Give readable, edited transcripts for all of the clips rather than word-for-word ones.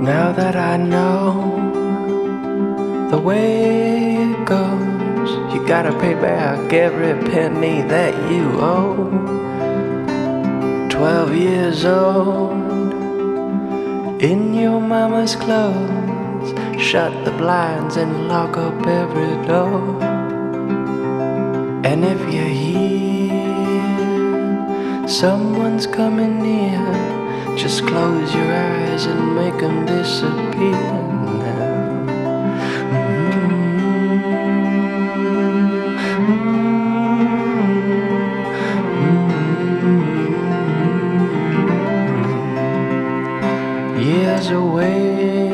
Now that I know the way it goes, you gotta pay back every penny that you owe. 12 years old, in your mama's clothes, shut the blinds and lock up every door. And if you hear someone's coming near, just close your eyes and make them disappear now. Years away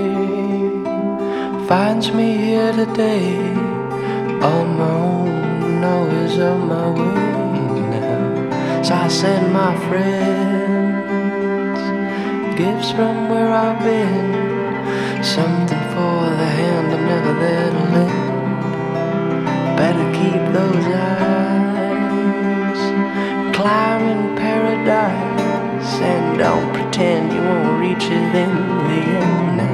finds me here today, on my own, always on my way now. So I send my friends gifts from where I've been, something for the hand I'm never there to lend. Better keep those eyes climbing paradise, and don't pretend you won't reach it in the end now.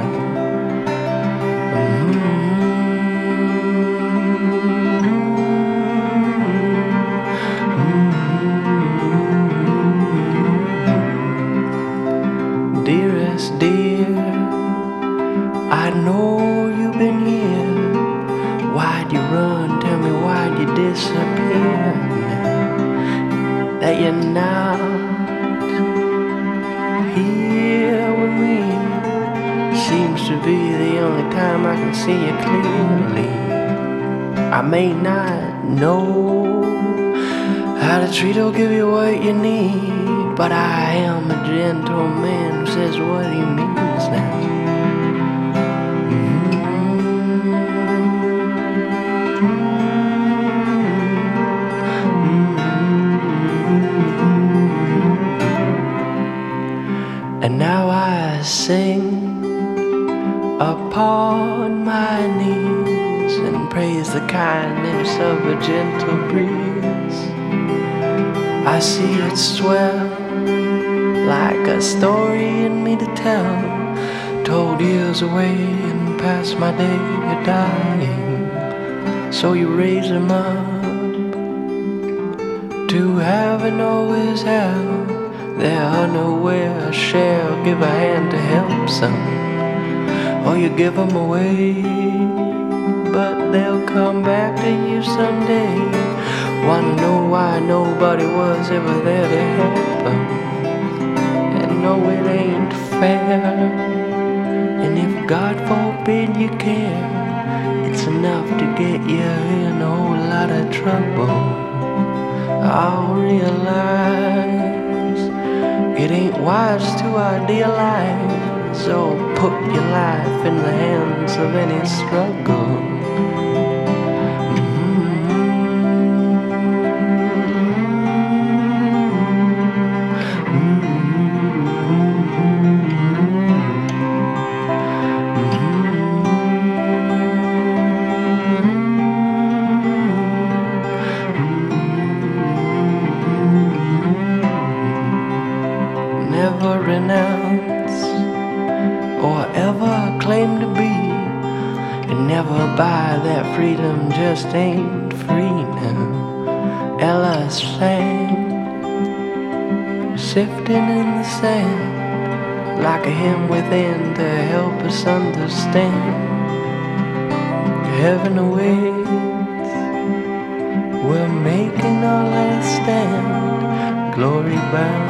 Dearest dear, I know you've been here. Why'd you run? Tell me, why'd you disappear now that you're not here with me? Seems to be the only time I can see you clearly. I may not know how to treat or give you what you need, but I am a gentleman who says what he means now. And now I sing upon my knees and praise the kindness of a gentle breeze. I see it swell like a story in me to tell, told years away and past my day of dying. So you raise them up to heaven or is hell. They're unaware, share, give a hand to help some, or you give them away, but they'll come back to you someday. Wanna know why nobody was ever there to help them, and no, it ain't fair. And if God forbid you care, it's enough to get you in a whole lot of trouble. I'll realize it ain't wise to idealize or put your life in the hands of any struggle. Never renounce or ever claim to be, and never buy that freedom just ain't free now. Ella sang, sifting in the sand, like a hymn within to help us understand. Heaven awaits, we're making our last stand, glory bound